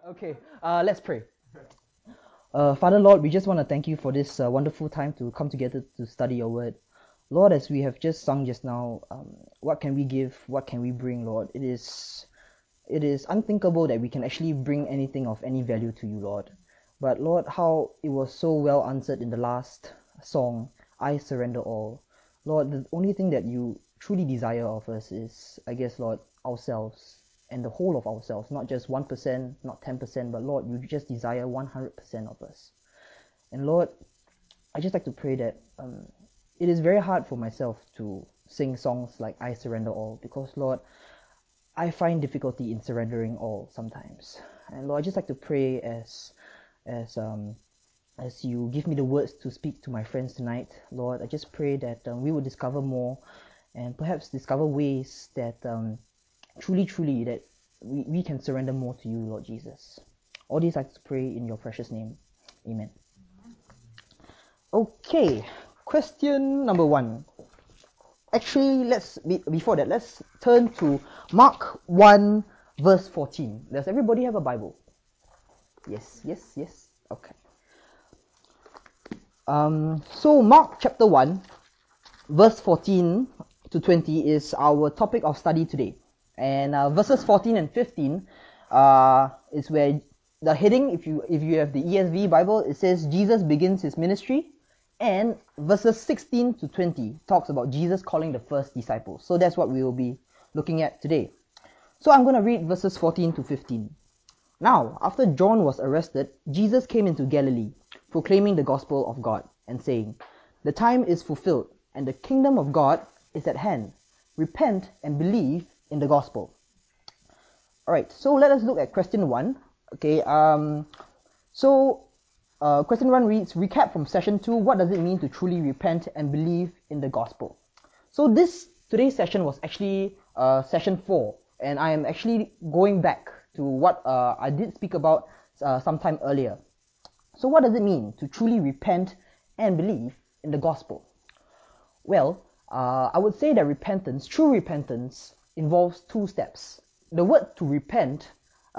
Okay, let's pray. Father Lord, we just want to thank you for this wonderful time to come together to study your word. Lord, as we have just sung just now, what can we give? What can we bring, Lord? It is unthinkable that we can actually bring anything of any value to you, Lord. But Lord, how it was so well answered in the last song, I surrender all. Lord, the only thing that you truly desire of us is, I guess, Lord, ourselves and the whole of ourselves, not just 1%, not 10%, but Lord, you just desire 100% of us. And Lord, I just like to pray that it is very hard for myself to sing songs like I surrender all because, Lord, I find difficulty in surrendering all sometimes. And Lord, I just like to pray as um as you give me the words to speak to my friends tonight, Lord, I just pray that we will discover more and perhaps discover ways that truly that we can surrender more to you, Lord Jesus. All these I pray in your precious name. Amen. Okay, question number 1. Actually, before that, let's turn to Mark 1 verse 14. Does everybody have a Bible? Yes. Okay. So Mark chapter 1 verse 14 to 20 is our topic of study today. And verses 14 and 15 is where the heading, if you have the ESV Bible, it says Jesus begins his ministry, and verses 16 to 20 talks about Jesus calling the first disciples. So that's what we will be looking at today. So I'm going to read verses 14 to 15. Now, after John was arrested, Jesus came into Galilee, proclaiming the gospel of God and saying, "The time is fulfilled, and the kingdom of God is at hand. Repent and believe in the gospel." Alright, so let us look at question 1. Okay, question 1 reads, recap from session 2, what does it mean to truly repent and believe in the gospel? So today's session was actually session 4, and I am actually going back to what I did speak about sometime earlier. So what does it mean to truly repent and believe in the gospel? Well, I would say that true repentance, involves 2 steps. The word to repent,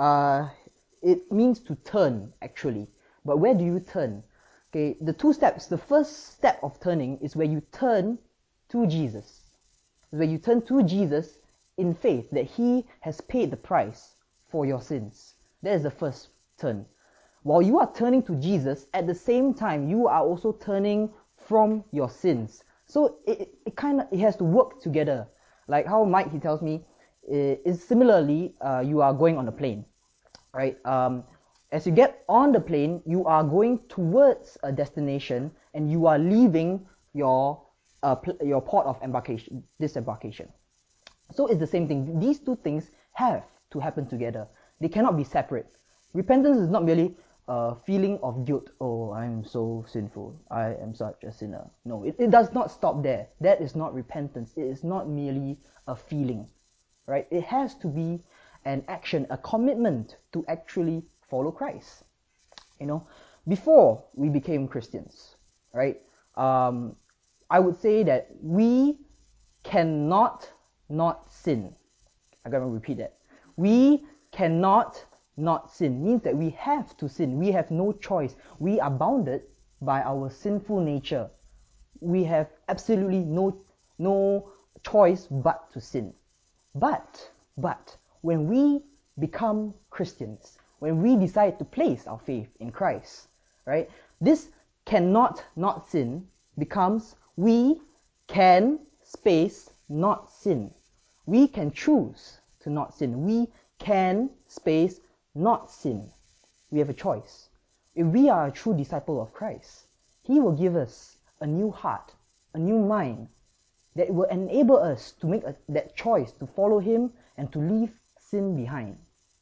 it means to turn actually. But where do you turn? Okay, the 2 steps. The first step of turning is where you turn to Jesus. Where you turn to Jesus in faith that he has paid the price for your sins. That is the first turn. While you are turning to Jesus, at the same time you are also turning from your sins. So it has to work together. Like how Mike, he tells me, is similarly you are going on a plane, right? As you get on the plane, you are going towards a destination and you are leaving your port of disembarkation. So it's the same thing. These 2 things have to happen together. They cannot be separate. Repentance is not merely a feeling of guilt. Oh, I'm so sinful. I am such a sinner. No, it does not stop there. That is not repentance. It is not merely a feeling, right? It has to be an action, a commitment to actually follow Christ. Before we became Christians, right? I would say that we cannot not sin. I'm going to repeat that. We cannot not sin. Means that we have to sin. We have no choice. We are bounded by our sinful nature. We have absolutely no choice but to sin. But when we become Christians, when we decide to place our faith in Christ, right? This cannot not sin becomes we can space not sin. We can choose to not sin. We can space not sin. We have a choice. If we are a true disciple of Christ, he will give us a new heart, a new mind that will enable us to make that choice to follow him and to leave sin behind.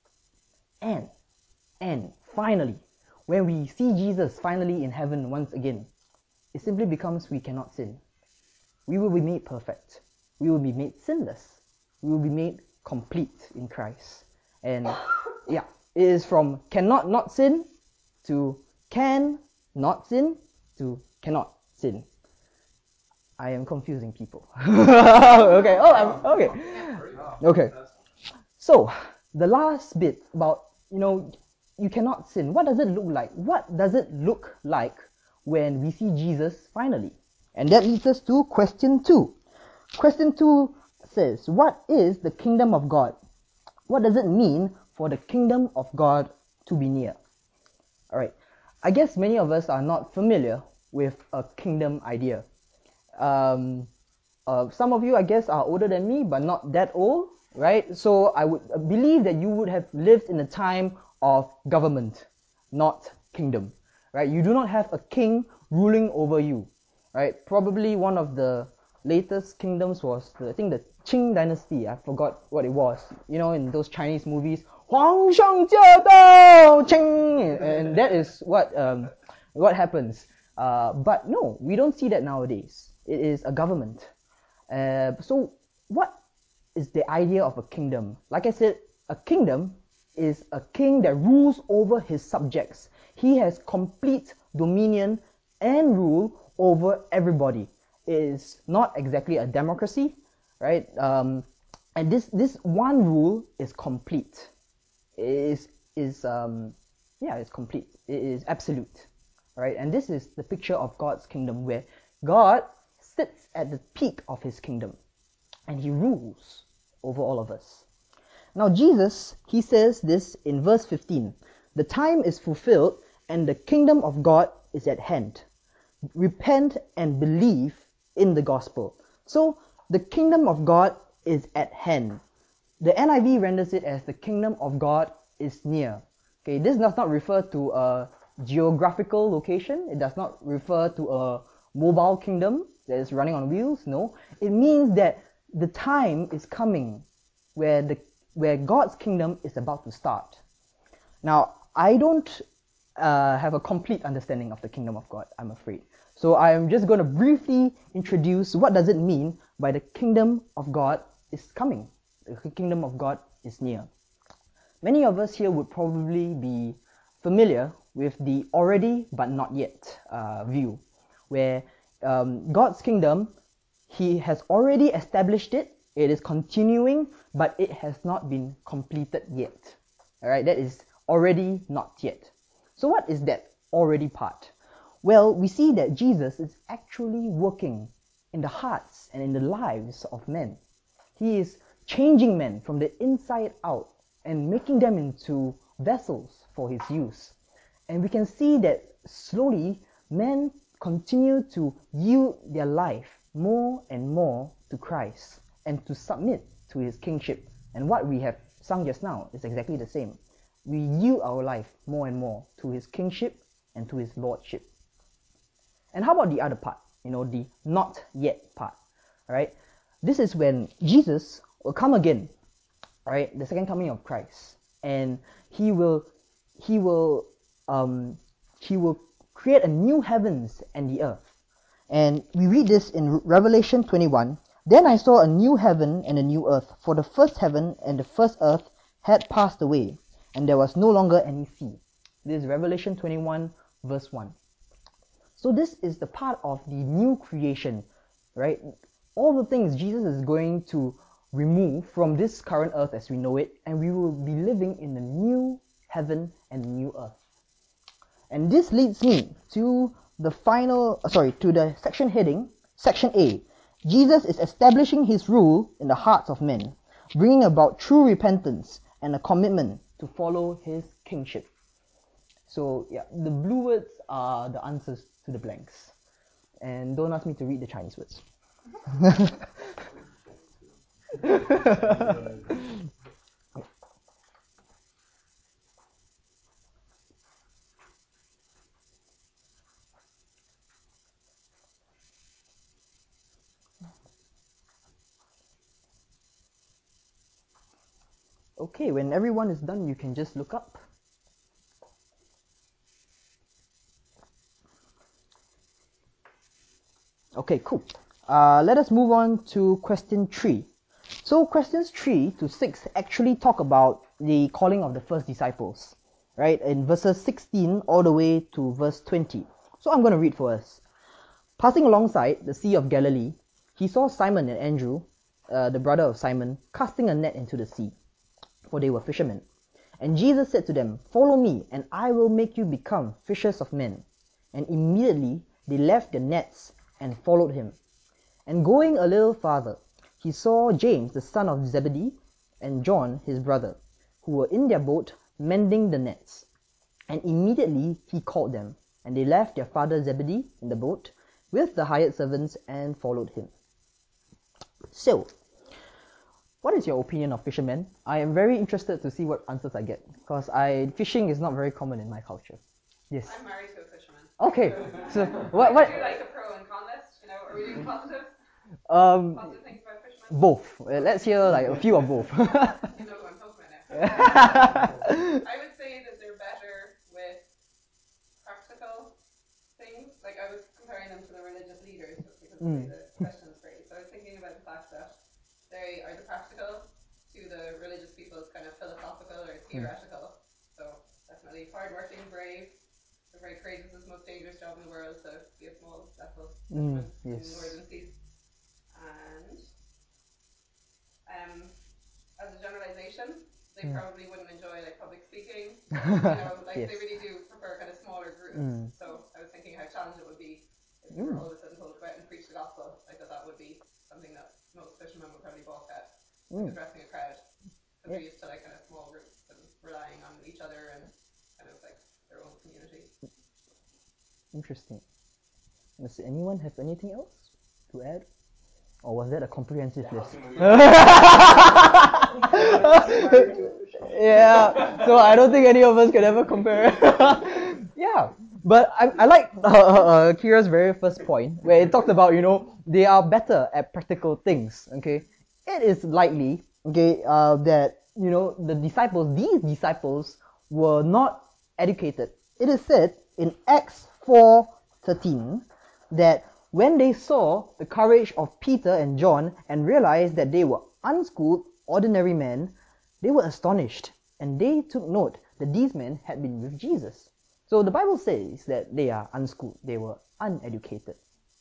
And finally, when we see Jesus finally in heaven once again, it simply becomes we cannot sin. We will be made perfect. We will be made sinless. We will be made complete in Christ. And yeah, it is from cannot not sin to can not sin to cannot sin. I am confusing people. Okay. Okay. So the last bit about you cannot sin. What does it look like? What does it look like when we see Jesus finally? And that leads us to question 2. Question 2 says, what is the kingdom of God? What does it mean for the kingdom of God to be near? Alright, I guess many of us are not familiar with a kingdom idea. Some of you, I guess, are older than me, but not that old, right? So I would believe that you would have lived in a time of government, not kingdom, right? You do not have a king ruling over you, right? Probably one of the latest kingdoms was, I think, the Qing dynasty. I forgot what it was. You know, in those Chinese movies, 皇上驾到 Qing, and that is what happens. But no, we don't see that nowadays. It is a government. So what is the idea of a kingdom? Like I said, a kingdom is a king that rules over his subjects. He has complete dominion and rule over everybody. It is not exactly a democracy, right? And this one rule is complete. It is it's complete. It is absolute, right? And this is the picture of God's kingdom, where God sits at the peak of his kingdom and he rules over all of us. Now Jesus, he says this in verse 15, the time is fulfilled and the kingdom of God is at hand. Repent and believe in the gospel. So the kingdom of God is at hand. The NIV renders it as the kingdom of God is near. Okay, this does not refer to a geographical location. It does not refer to a mobile kingdom that is running on wheels. No, it means that the time is coming where God's kingdom is about to start. Now, I don't have a complete understanding of the kingdom of God, I'm afraid. So I am just going to briefly introduce what does it mean by the kingdom of God is coming. The kingdom of God is near. Many of us here would probably be familiar with the already but not yet view, where God's kingdom, he has already established it, it is continuing, but it has not been completed yet. Alright, that is already not yet. So what is that already part? Well, we see that Jesus is actually working in the hearts and in the lives of men. He is changing men from the inside out and making them into vessels for his use. And we can see that slowly men continue to yield their life more and more to Christ and to submit to his kingship. And what we have sung just now is exactly the same. We yield our life more and more to his kingship and to his lordship. And how about the other part? You know, the not yet part. Alright? This is when Jesus will come again. Right? The second coming of Christ. And he will create a new heavens and the earth. And we read this in Revelation 21. Then I saw a new heaven and a new earth, for the first heaven and the first earth had passed away, and there was no longer any sea. This is Revelation 21 verse 1. So this is the part of the new creation, right? All the things Jesus is going to remove from this current earth as we know it, and we will be living in the new heaven and new earth. And this leads me to the section heading, section A. Jesus is establishing his rule in the hearts of men, bringing about true repentance and a commitment to follow his kingship. So yeah, the blue words are the answers to the blanks. And don't ask me to read the Chinese words. Okay, when everyone is done, you can just look up. Okay, cool. Let us move on to question 3. So questions 3 to 6 actually talk about the calling of the first disciples, right? In verses 16 all the way to verse 20. So I'm going to read for us. Passing alongside the Sea of Galilee, he saw Simon and Andrew, the brother of Simon, casting a net into the sea, for they were fishermen. And Jesus said to them, "Follow me, and I will make you become fishers of men." And immediately they left their nets and followed him. And going a little farther, he saw James the son of Zebedee and John his brother, who were in their boat mending the nets. And immediately he called them, and they left their father Zebedee in the boat with the hired servants and followed him. So, what is your opinion of fishermen? I am very interested to see what answers I get, because fishing is not very common in my culture. Yes. I'm married to a fisherman. Okay. So what? Do you like a pro and con list? Are we doing positive? Positive things about fishermen? Both. Let's hear like a few of both. You know who I'm talking about now. I would say that they're better with practical things. Like I was comparing them to the religious leaders just because of the way the questions phrased. So I was thinking about the fact that they are the practical to the religious people's kind of philosophical or theoretical. So definitely hardworking, brave. They're very courageous. It's the most dangerous job in the world to be a small vessel in the northern seas. And as a generalization, they probably wouldn't enjoy like public speaking. They really do prefer kind of smaller groups. So I was thinking how challenging it would be if we were all of a sudden told to go out and preach the gospel. Like that would be something that most fishermen would probably balk at, addressing a crowd. Because they're used to like kind of small groups and relying on each other and kind of like their own community. Interesting. Does anyone have anything else to add? Or was that a comprehensive list? Yeah, so I don't think any of us could ever compare. Yeah, but I like Kira's very first point where it talked about, they are better at practical things, okay? It is likely, okay, that, these disciples were not educated. It is said in Acts 4:13 that when they saw the courage of Peter and John and realized that they were unschooled, ordinary men, they were astonished, and they took note that these men had been with Jesus. So the Bible says that they are unschooled, they were uneducated.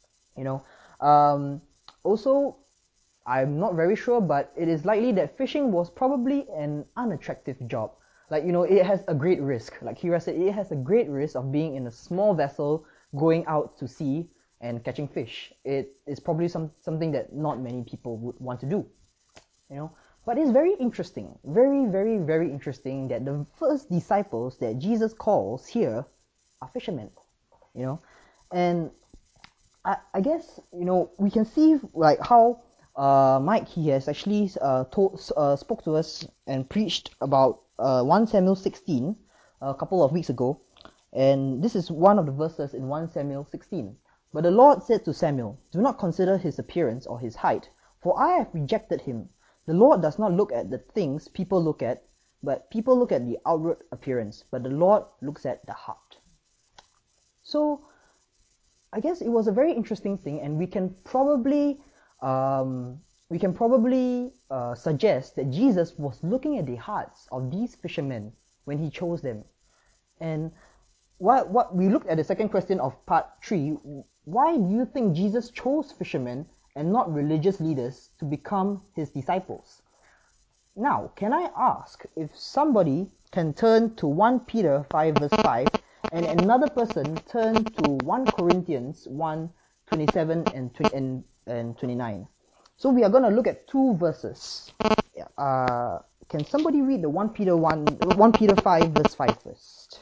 Also, I'm not very sure, but it is likely that fishing was probably an unattractive job. It has a great risk. Like Kira said, it has a great risk of being in a small vessel going out to sea and catching fish. It is probably something that not many people would want to do. But it's very interesting, very, very, very interesting that the first disciples that Jesus calls here are fishermen. And I guess we can see like how Mike he has actually spoke to us and preached about 1 Samuel 16 a couple of weeks ago, and this is one of the verses in 1 Samuel 16. But the Lord said to Samuel, "Do not consider his appearance or his height, for I have rejected him. The Lord does not look at the things people look at, but people look at the outward appearance, but the Lord looks at the heart." So I guess it was a very interesting thing, and we can probably suggest that Jesus was looking at the hearts of these fishermen when he chose them. And what we looked at the second question of part 3, why do you think Jesus chose fishermen and not religious leaders to become his disciples? Now, can I ask if somebody can turn to 1 Peter 5 verse 5 and another person turn to 1 Corinthians 1:27 and 29. So we are going to look at two verses. Can somebody read the 1 Peter 5 verse 5 first?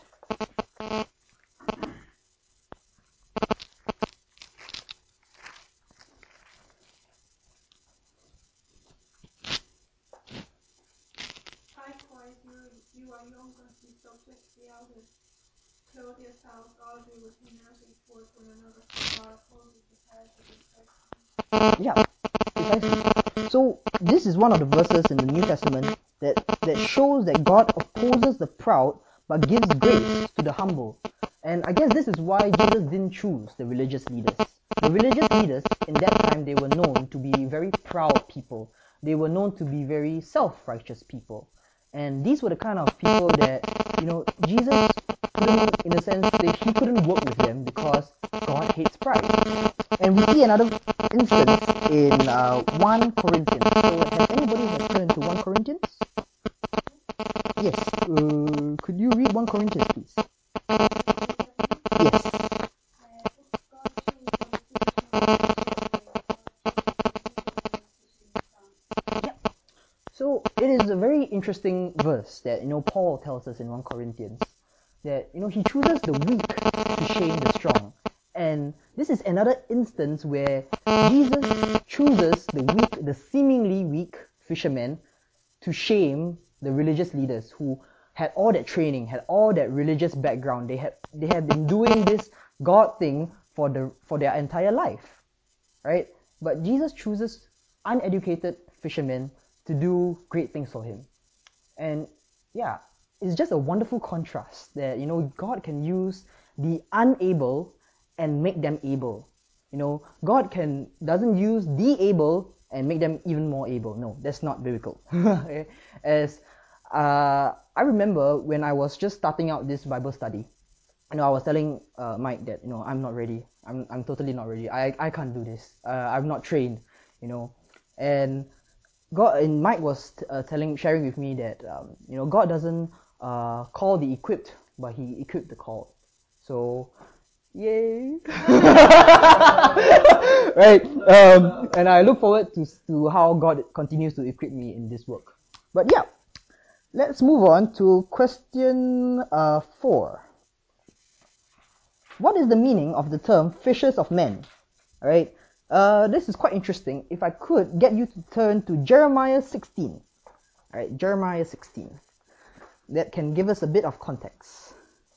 Likewise, you are younger, be subject to the elders. Clothe yourselves godly with humility towards one another, for God opposes the proud but gives grace. Yeah, precisely. So this is one of the verses in the New Testament that shows that God opposes the proud but gives grace to the humble. And I guess this is why Jesus didn't choose the religious leaders. The religious leaders in that time, they were known to be very proud people. They were known to be very self-righteous people. And these were the kind of people that, Jesus couldn't, in a sense, he couldn't work with them because God hates pride. And we see another instance in 1 Corinthians. So has anybody turned to 1 Corinthians? Yes. you read 1 Corinthians, please? Yes. So it is a very interesting verse that Paul tells us in 1 Corinthians that he chooses the weak to shame the strong. And this is another instance where Jesus chooses the weak, the seemingly weak fishermen to shame the religious leaders who had all that training, had all that religious background. They have been doing this God thing for their entire life, right? But Jesus chooses uneducated fishermen to do great things for him. And yeah, it's just a wonderful contrast that God can use the unable and make them able. God doesn't use the able and make them even more able. No, that's not biblical. As I remember when I was just starting out this Bible study, I was telling Mike that I'm not ready. I'm totally not ready. I can't do this. I'm not trained. And God and Mike was sharing with me that God doesn't call the equipped, but He equipped the called. So, yay! Right. And I look forward to how God continues to equip me in this work. But yeah, let's move on to question 4. What is the meaning of the term fishers of men? All right. This is quite interesting. If I could get you to turn to Jeremiah 16. All right, Jeremiah 16. That can give us a bit of context.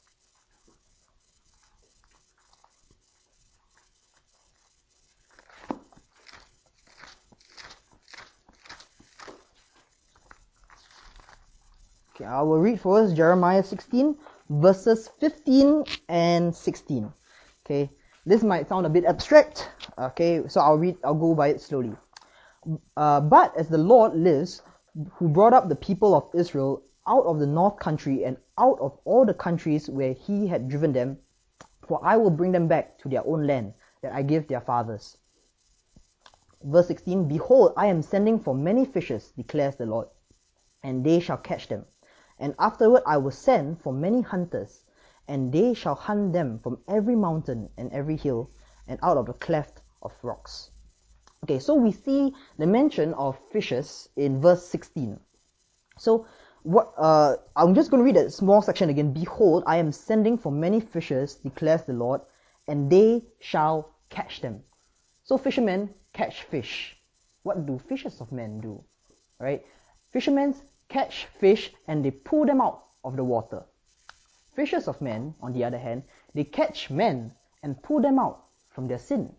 Okay, I will read for us Jeremiah 16, verses 15 and 16. Okay, this might sound a bit abstract. Okay, so I'll go by it slowly. But as the Lord lives, who brought up the people of Israel out of the north country and out of all the countries where he had driven them, for I will bring them back to their own land that I gave their fathers. Verse 16, Behold, I am sending for many fishes, declares the Lord, and they shall catch them. And afterward I will send for many hunters, and they shall hunt them from every mountain and every hill, and out of the cleft of rocks. Okay, so we see the mention of fishes in verse 16. So what I'm just going to read a small section again. Behold, I am sending for many fishes, declares the Lord, and they shall catch them. So fishermen catch fish. What do fishers of men do? Right? Fishermen catch fish and they pull them out of the water. Fishers of men, on the other hand, they catch men and pull them out from their sin.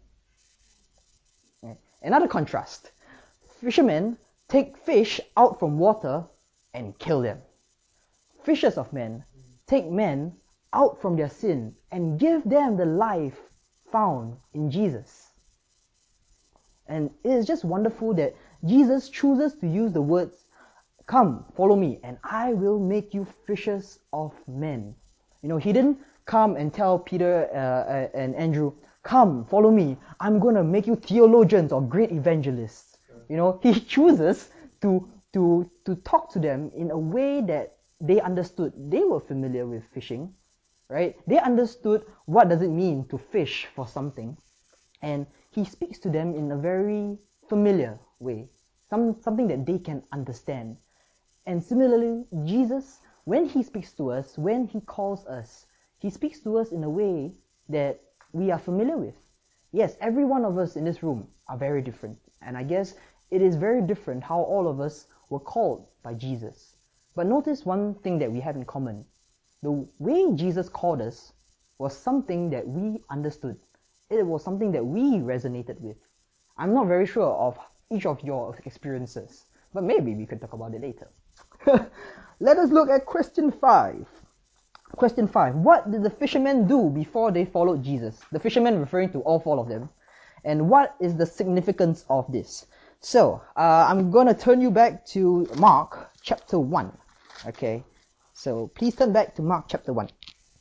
Another contrast. Fishermen take fish out from water and kill them. Fishers of men take men out from their sin and give them the life found in Jesus. And it is just wonderful that Jesus chooses to use the words, come, follow me, and I will make you fishers of men. He didn't come and tell Peter and Andrew, come, follow me, I'm going to make you theologians or great evangelists. He chooses to talk to them in a way that they understood. They were familiar with fishing, right? They understood what does it mean to fish for something. And he speaks to them in a very familiar way, something that they can understand. And similarly, Jesus, when he speaks to us, when he calls us, he speaks to us in a way that we are familiar with. Yes, every one of us in this room are very different. And I guess it is very different how all of us were called by Jesus. But notice one thing that we have in common. The way Jesus called us was something that we understood. It was something that we resonated with. I'm not very sure of each of your experiences, but maybe we can talk about it later. Let us look at question 5. Question 5. What did the fishermen do before they followed Jesus? The fishermen referring to all 4 of them. And what is the significance of this? So, I'm going to turn you back to Mark chapter 1. Okay, so please turn back to Mark chapter 1.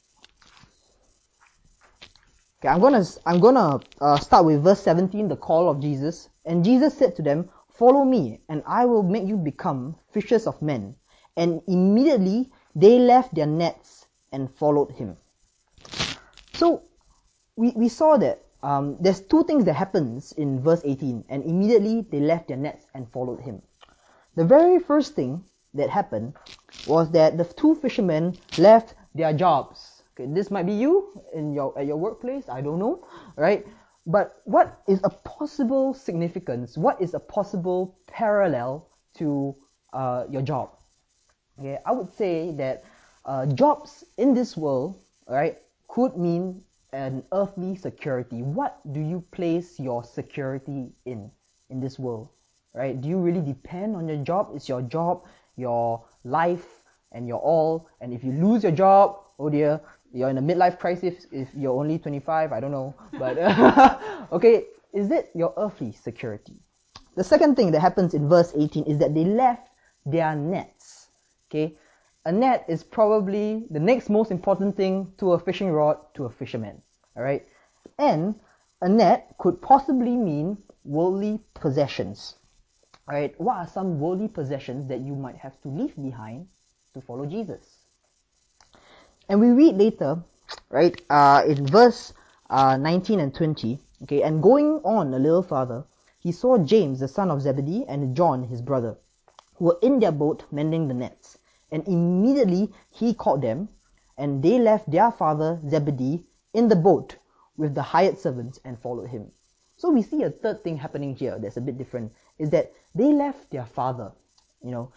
Okay, I'm gonna start with verse 17, the call of Jesus. And Jesus said to them, "Follow me, and I will make you become fishers of men." And immediately they left their nets and followed him. So we saw that there's two things that happens in verse 18, and immediately they left their nets and followed him. The very first thing that happened was that the two fishermen left their jobs. Okay, this might be you at your workplace, I don't know, right? But what is a possible significance? What is a possible parallel to your job? Okay, I would say that jobs in this world, right, could mean an earthly security. What do you place your security in this world, right? Do you really depend on your job? Is your job your life and your all? And if you lose your job, oh dear, you're in a midlife crisis. If you're only 25, I don't know, but okay, is it your earthly security? The second thing that happens in verse 18 is that they left their nets. Okay, a net is probably the next most important thing to a fishing rod to a fisherman. All right, and a net could possibly mean worldly possessions. All right, what are some worldly possessions that you might have to leave behind to follow Jesus? And we read later, right, in verse 19 and 20. Okay, and going on a little farther, he saw James, the son of Zebedee, and John, his brother, who were in their boat mending the nets. And immediately he called them, and they left their father Zebedee in the boat with the hired servants and followed him. So we see a third thing happening here that's a bit different, is that they left their father. You know,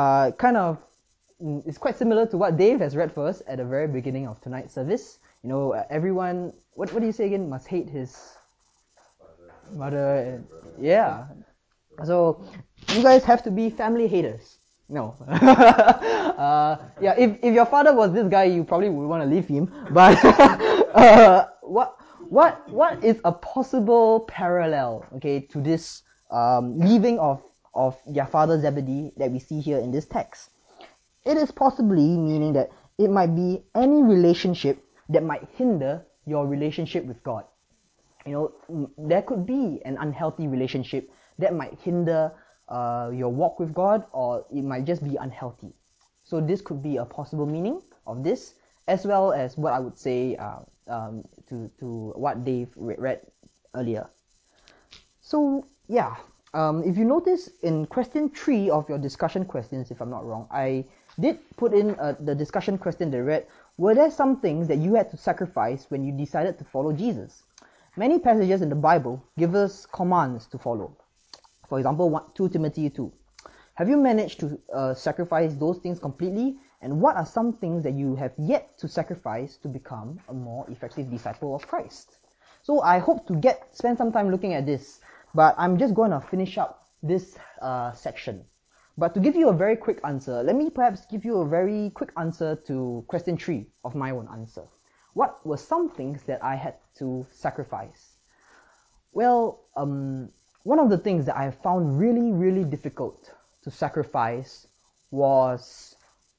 it's quite similar to what Dave has read for us at the very beginning of tonight's service. You know, everyone, what do you say again? Must hate his mother. Yeah. So you guys have to be family haters. No. Yeah, if your father was this guy, you probably would want to leave him. But what is a possible parallel, okay, to this leaving of their father Zebedee that we see here in this text? It is possibly meaning that it might be any relationship that might hinder your relationship with God. You know, there could be an unhealthy relationship that might hinder your walk with God, or it might just be unhealthy. So this could be a possible meaning of this, as well as what I would say to what Dave read earlier. So yeah, if you notice in question 3 of your discussion questions, if I'm not wrong, I did put in the discussion question that read, were there some things that you had to sacrifice when you decided to follow Jesus? Many passages in the Bible give us commands to follow. For example, 2 Timothy 2. Have you managed to sacrifice those things completely? And what are some things that you have yet to sacrifice to become a more effective disciple of Christ? So I hope to spend some time looking at this, but I'm just going to finish up this section. But to give you a very quick answer, let me perhaps give you a very quick answer to question 3 of my own answer. What were some things that I had to sacrifice? Well, one of the things that I found really, really difficult to sacrifice was,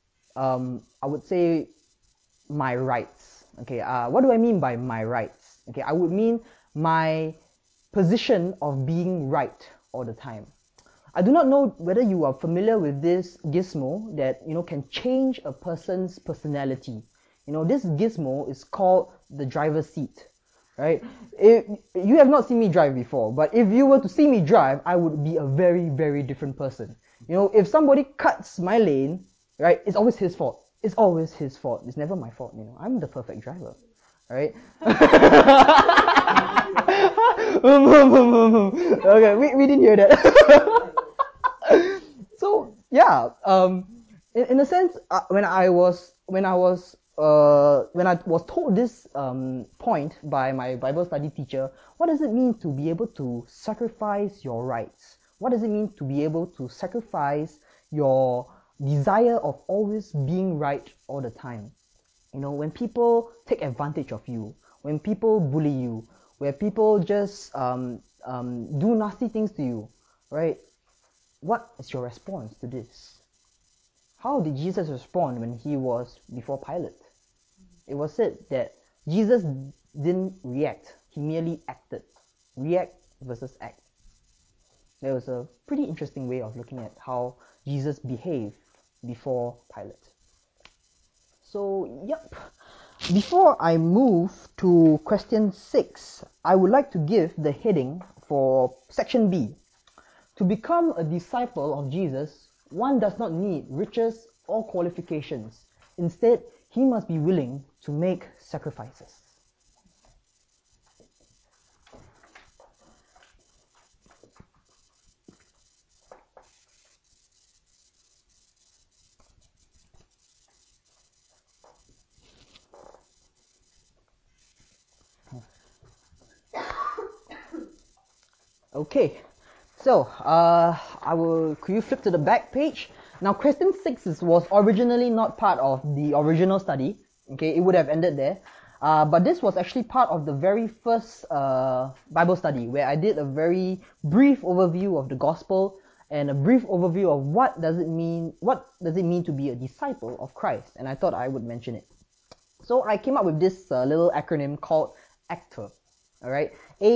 I would say, my rights. Okay, what do I mean by my rights? Okay, I would mean my position of being right all the time. I do not know whether you are familiar with this gizmo that, you know, can change a person's personality. You know, this gizmo is called the driver's seat, right? You have not seen me drive before, but if you were to see me drive, I would be a very, very different person. You know, if somebody cuts my lane, right, it's always his fault. It's always his fault. It's never my fault, you know. I'm the perfect driver, right? Okay, we didn't hear that. So yeah, in a sense, when I was told this point by my Bible study teacher, what does it mean to be able to sacrifice your rights? What does it mean to be able to sacrifice your desire of always being right all the time? You know, when people take advantage of you, when people bully you, where people just do nasty things to you, right? What is your response to this? How did Jesus respond when he was before Pilate? It was said that Jesus didn't react, he merely acted. React versus act. There was a pretty interesting way of looking at how Jesus behaved before Pilate. So, yep. Before I move to question 6, I would like to give the heading for section B. To become a disciple of Jesus, one does not need riches or qualifications. Instead, he must be willing to make sacrifices. Okay, so could you flip to the back page? Now, question 6 was originally not part of the original study. Okay, it would have ended there. But this was actually part of the very first Bible study where I did a very brief overview of the gospel and a brief overview of what does it mean to be a disciple of Christ, and I thought I would mention it. So I came up with this little acronym called ACTOR. All right,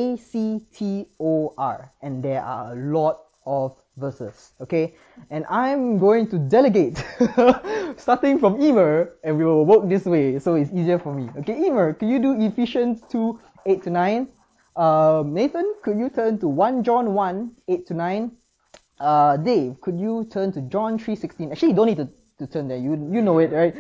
ACTOR, and there are a lot of verses. Okay, and I'm going to delegate, starting from Emer, and we will work this way, so it's easier for me. Okay, Emer, could you do Ephesians 2, 8 to 9? Nathan, could you turn to 1 John 1, 8 to 9? Dave, could you turn to John 3:16? Actually, you don't need to turn there. You know it, right?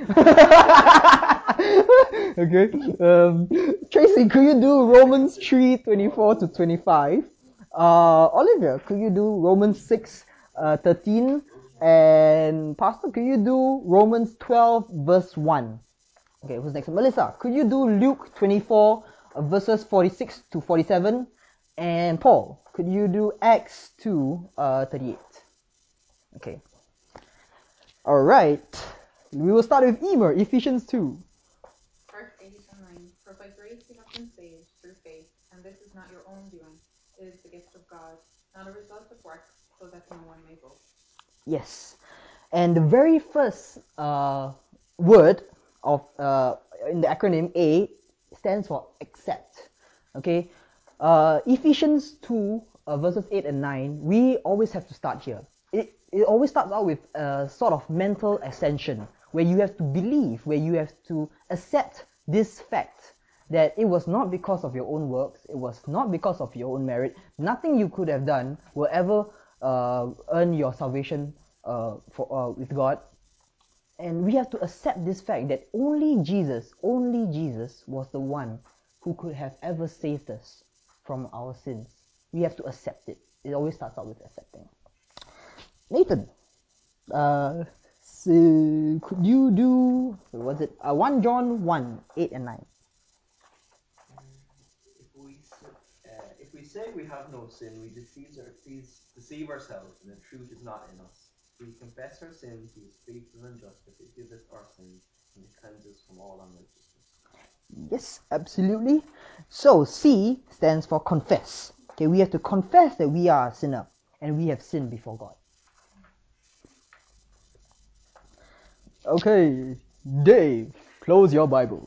Okay. Tracy, could you do Romans 3:24 to 25? Olivia, could you do Romans 6:13? And Pastor, could you do Romans 12 verse 1? Okay, who's next? Melissa, could you do Luke 24 verses 46 to 47? And Paul, could you do Acts 2:38? Okay. All right. We will start with Emer, Ephesians 2. Verse 8 and 9. For by grace you have been saved through faith, and this is not your own doing. It is the gift of God, not a result of works, so that no one may boast. Yes. And the very first word of in the acronym A stands for accept. Okay. Ephesians 2 verses 8 and 9, we always have to start here. It always starts out with a sort of mental ascension, where you have to believe, where you have to accept this fact that it was not because of your own works, it was not because of your own merit, nothing you could have done will ever earn your salvation with God. And we have to accept this fact that only Jesus was the one who could have ever saved us from our sins. We have to accept it. It always starts out with accepting. Nathan, so could you do 1 John 1, 8 and 9? If we say we have no sin, we deceive ourselves, and the truth is not in us. If we confess our sins, he is faithful and just to forgive us our sins and to cleanse us from all unrighteousness. Yes, absolutely. So C stands for confess. Okay, we have to confess that we are a sinner and we have sinned before God. Okay, Dave, close your Bible.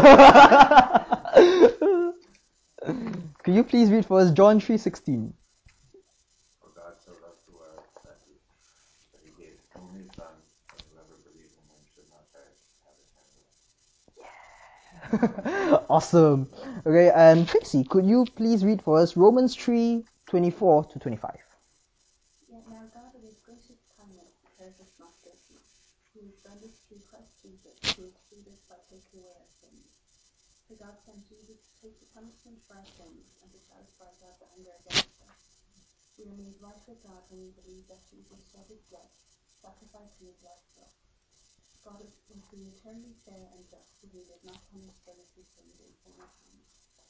Could you please read for us John 3:16? For God so loved the world that he gave his only Son, that whoever believes in him should not perish, but have eternal life. Awesome. Okay, and Trixie, could you please read for us Romans 3:24 to 25? Yet now God in his gracious kindness declares us not guilty. He has done this through Christ Jesus, who has freed us by taking away our sins. For God sent Jesus to take the punishment for our sins and to satisfy God's anger against us. We are made right with God when we believe that Jesus shed his blood, sacrificing his life for us. God is being eternally fair and just, so he does not punish those who sinned in former times.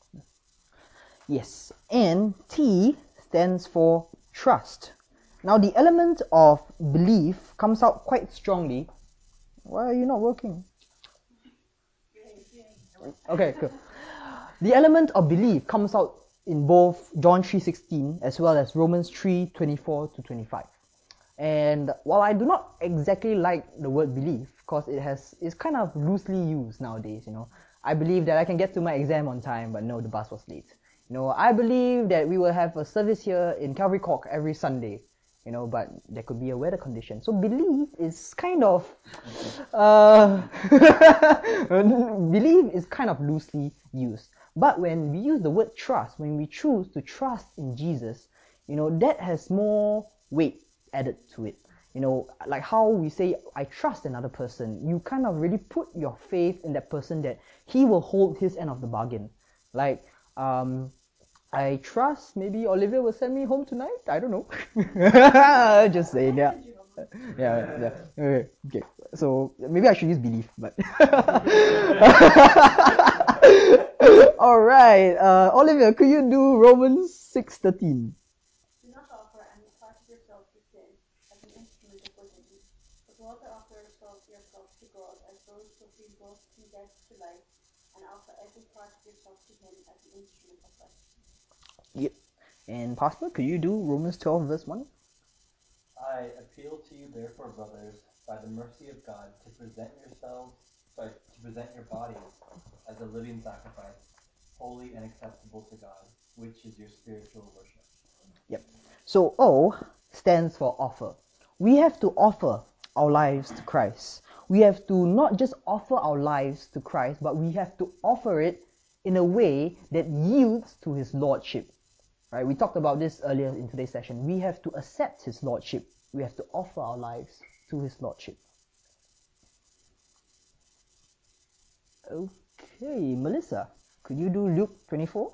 Yes, and T stands for trust. Now the element of belief comes out quite strongly. Why are you not working? Okay, good. The element of belief comes out in both John 3:16 as well as Romans 3:24 to 25. And while I do not exactly like the word belief, because it's kind of loosely used nowadays, I believe that I can get to my exam on time, but no, the bus was late. I believe that we will have a service here in Calvary Cork every Sunday. but there could be a weather condition. So believe is kind of believe is kind of loosely used. But when we use the word trust, when we choose to trust in Jesus, that has more weight added to it. Like how we say, I trust another person. You kind of really put your faith in that person that he will hold his end of the bargain. Like, I trust maybe Olivia will send me home tonight. I don't know. Just saying, yeah. Yeah. Okay. So maybe I should use belief, but. All right. Olivia, could you do Romans 6:13? Do not offer any part of yourself to sin as an instrument of wickedness, but rather offer yourself to God as those who feel both condemned to life, and offer every part of yourself to Him as an instrument of righteousness. Yep. And Pastor, could you do Romans 12 verse 1? I appeal to you, therefore, brothers, by the mercy of God, to present your bodies as a living sacrifice, holy and acceptable to God, which is your spiritual worship. Yep. So O stands for offer. We have to offer our lives to Christ. We have to not just offer our lives to Christ, but we have to offer it in a way that yields to His Lordship. Right? We talked about this earlier in today's session. We have to accept His Lordship. We have to offer our lives to His Lordship. Okay, Melissa, could you do Luke 24?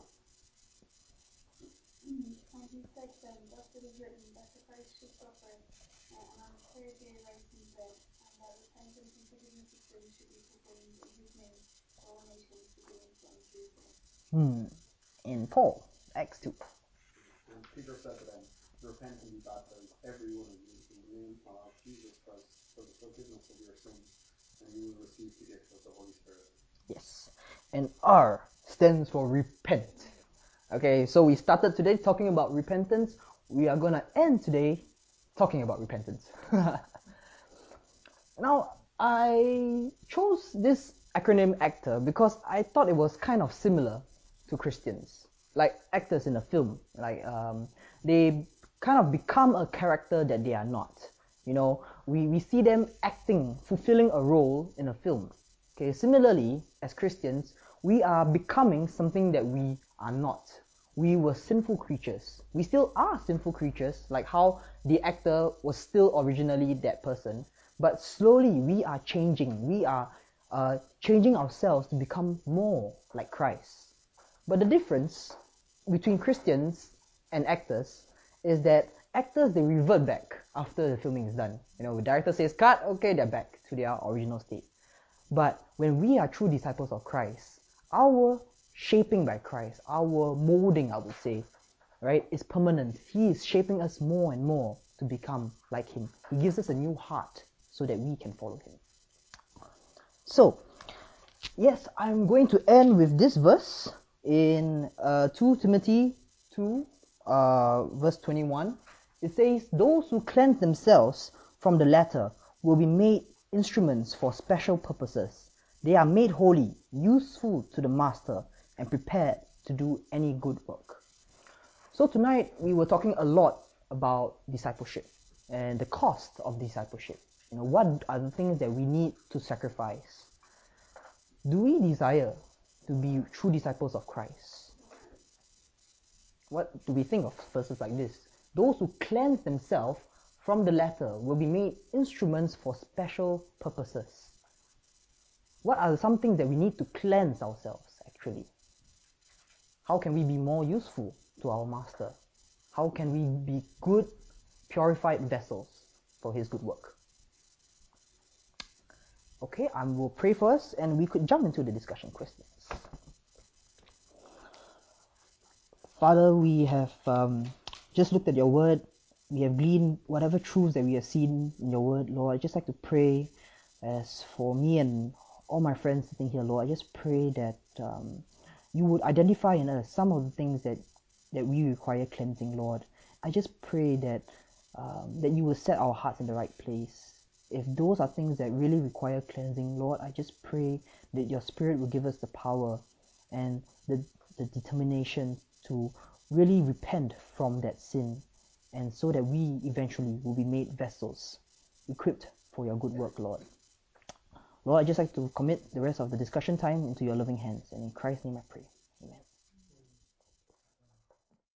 And he said to them, thus it is written that the Christ should suffer, and on the third day rise from the dead, and that repentance and forgiveness of sins should be proclaimed in his name to all nations, beginning from Jerusalem. In Paul, Acts 2. And Peter said to them, repent and be baptized, every one of you, in the name of Jesus Christ, for the forgiveness of your sins, and you will receive the gift of the Holy Spirit. Yes. And R stands for repent. Okay, so we started today talking about repentance. We are going to end today talking about repentance. Now, I chose this acronym ACTOR because I thought it was kind of similar to Christians. Like actors in a film. Like they kind of become a character that they are not. We see them acting, fulfilling a role in a film. Okay, similarly, as Christians, we are becoming something that we are not. We were sinful creatures. We still are sinful creatures, like how the actor was still originally that person. But slowly we are changing. We are changing ourselves to become more like Christ. But the difference between Christians and actors is that actors, they revert back after the filming is done. The director says cut, okay, they're back to their original state. But when we are true disciples of Christ, our shaping by Christ, our molding, I would say, right, is permanent. He is shaping us more and more to become like Him. He gives us a new heart so that we can follow Him. So, yes, I'm going to end with this verse in 2 Timothy 2, verse 21. It says, those who cleanse themselves from the latter will be made instruments for special purposes. They are made holy, useful to the master, and prepared to do any good work. So tonight we were talking a lot about discipleship and the cost of discipleship. What are the things that we need to sacrifice? Do we desire to be true disciples of Christ? What do we think of verses like this? Those who cleanse themselves from the latter will be made instruments for special purposes. What are some things that we need to cleanse ourselves actually? How can we be more useful to our Master? How can we be good, purified vessels for His good work? Okay, I will pray first and we could jump into the discussion questions. Father, we have just looked at your word. We have gleaned whatever truths that we have seen in your word, Lord. I'd just like to pray as for me and all my friends sitting here, Lord. I just pray that you would identify in us some of the things that we require cleansing, Lord. I just pray that that you will set our hearts in the right place. If those are things that really require cleansing, Lord, I just pray that your Spirit will give us the power and the determination to really repent from that sin and so that we eventually will be made vessels, equipped for your good work, Lord. Lord, I'd just like to commit the rest of the discussion time into your loving hands, and in Christ's name I pray.